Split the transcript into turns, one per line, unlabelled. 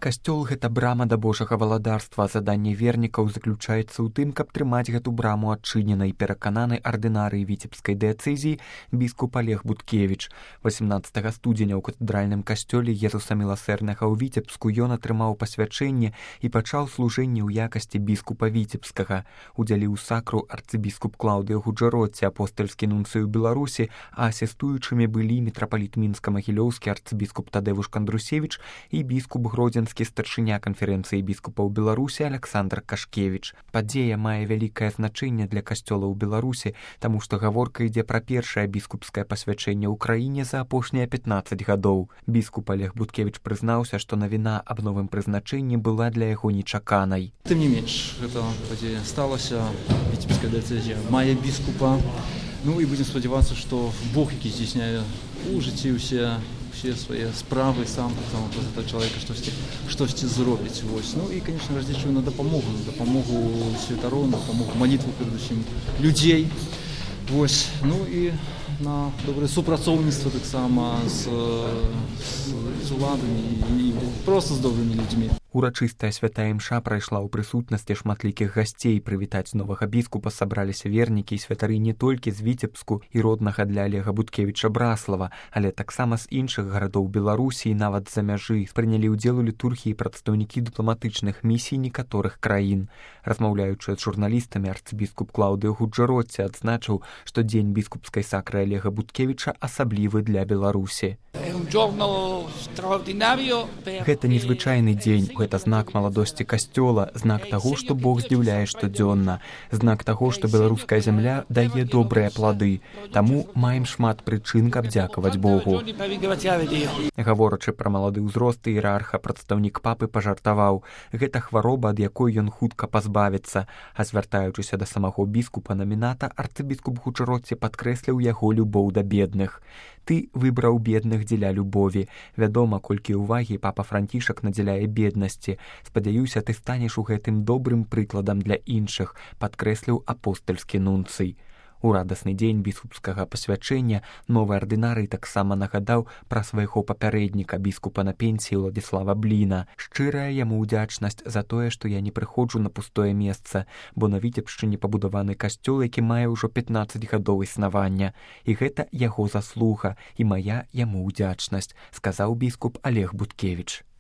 Касцёл гэта брама да Божага валадарства. Заданне вернікаў заключаецца ў тым, каб трымаць гэту браму адчыненай, перакананы ардынарый віцебскай дыяцэзіі біскуп Олег Буткевіч. 18 студзеня ў катэдральным касцёле Езуса Міласэрнага ў Віцебску ён атрымаў пасвячэнне і пачаў служэнне ў якасці біскупа Віцебскага. Удзяліў сакру арцыбіскуп Клаўдыя Гуджародці, апостальскі нунцый у Беларусі, а асістуючымі былі мітрапаліт Мінска-Магілёўскі арцыбіскуп Тадэвуш Кандрусевіч і біскуп Гродзенскі старшыня канферэнцыі біскупаў Беларусі Александр Кашкевіч. Падзея мае вялікае значэнне для касцёла ў Беларусі, таму што гаворка ідзе пра першае біскупскае пасвячэнне ў краіне за апошнія 15 гадоў. Біскуп Олег Буткевіч прызнаўся, што навіна аб новым прызначэнні была для яго нечаканай.
Тым не менш, гэта падзея сталася. Віцебская дыяцэзія мае біскупа. Ну і будзем спадзявацца, што Бог, які здзейсняе у жыцці ўсе свае справы сам, там праз этого чалавека штосьці зробіць. Ну і, конечно, разлічваю на дапамогу святароў, на дапамогу малітву перадусім людзей. Ну і на добрае супрацоўніцтва таксама з уладамі і проста з добрымі людзьмі.
Урачыстая святая імша прайшла ў прысутнасці шматлікіх гасцей. Прывітаць новага біскупа сабраліся вернікі і святары не толькі з Віцебску і роднага для Олега Буткевіча Браслава, але таксама з іншых гарадоў Беларусі і нават з-за мяжы. Прынялі ўдзел у літургіі прадстаўнікі дыпламатычных місій некаторых краін. Размаўляючы з журналістамі, арцыбіскуп Клаўдыя Гуджародці адзначыў, што дзень біскупскай сакры Олега Буткевіча асаблівы для Беларусі. Гэта незвычайны дзень. Гэта знак маладосці касцёла, знак таго, што Бог здзіўляе штодзённа, знак таго, што беларуская зямля дае добрыя плады. Таму маем шмат прычын, каб дзякаваць Богу. Гаворачы пра малады ўзрост іерарха, прадстаўнік папы пажартаваў: гэта хвароба, ад якой ён хутка пазбавіцца. А звяртаючыся да самого біскупа наміната, арцыбіскуп Гуджародці падкрэсліў яго любоў да бедных. Ты выбраў бедных дзеля любові. Вядома, колькі ўвагі папа Францішак надзяляе беднасці. Спадзяюся, ты станеш у гэтым добрым прыкладам для іншых, падкрэсліў апостальскі нунцый. У радасны дзень біскупскага пасвячэння новы ардынарый таксама нагадаў пра свайго папярэдніка, біскупа на пенсіі Владзіслава Бліна. Шчырая яму ўдзячнасць за тое, што я не прыходжу на пустое месца, бо на Віцебшчыне пабудаваны касцёл, які мае ўжо 15 гадоў існавання. І гэта яго заслуга, і мая яму ўдзячнасць, сказаў біскуп Олег Буткевіч.